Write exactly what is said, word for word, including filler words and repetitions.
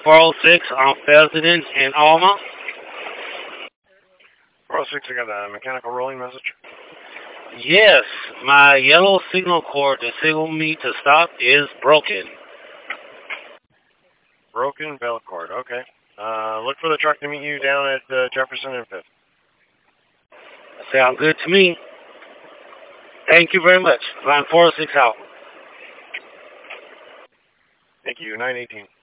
four oh six on Pheasant in Alma. four oh six, I got a mechanical rolling message. Yes, my yellow signal cord to signal me to stop is broken. Broken bell cord, okay. Uh, look for the truck to meet you down at uh, Jefferson and fifth. Sound good to me. Thank you very much. Line four oh six out. Thank you, nine eighteen.